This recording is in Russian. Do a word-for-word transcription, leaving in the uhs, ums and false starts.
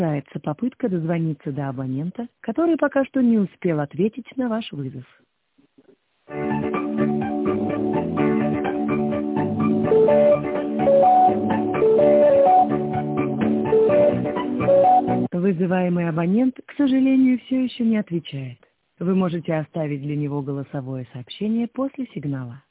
Продолжается попытка дозвониться до абонента, который пока что не успел ответить на ваш вызов. Вызываемый абонент, к сожалению, все еще не отвечает. Вы можете оставить для него голосовое сообщение после сигнала.